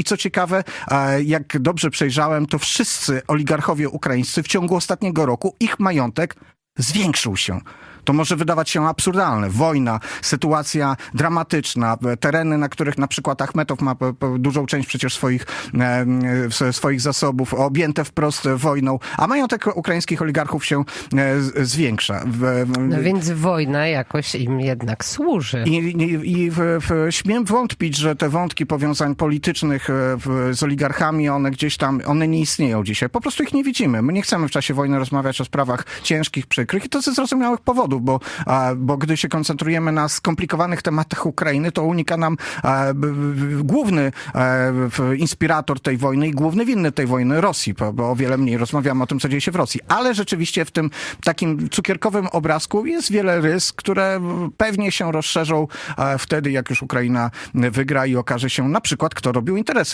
co ciekawe, jak dobrze przejrzałem, to wszyscy oligarchowie ukraińscy w ciągu ostatniego roku, ich majątek zwiększył się. To może wydawać się absurdalne. Wojna, sytuacja dramatyczna, tereny, na których na przykład Achmetow ma dużą część przecież swoich zasobów, objęte wprost wojną, a majątek ukraińskich oligarchów się zwiększa. No więc wojna jakoś im jednak służy. I śmiem wątpić, że te wątki powiązań politycznych z oligarchami, one gdzieś tam, one nie istnieją dzisiaj. Po prostu ich nie widzimy. My nie chcemy w czasie wojny rozmawiać o sprawach ciężkich, przykrych i to ze zrozumiałych powodów, bo gdy się koncentrujemy na skomplikowanych tematach Ukrainy, to unika nam główny inspirator tej wojny i główny winny tej wojny Rosji, bo o wiele mniej rozmawiamy o tym, co dzieje się w Rosji. Ale rzeczywiście w tym takim cukierkowym obrazku jest wiele rys, które pewnie się rozszerzą wtedy, jak już Ukraina wygra i okaże się na przykład, kto robił interesy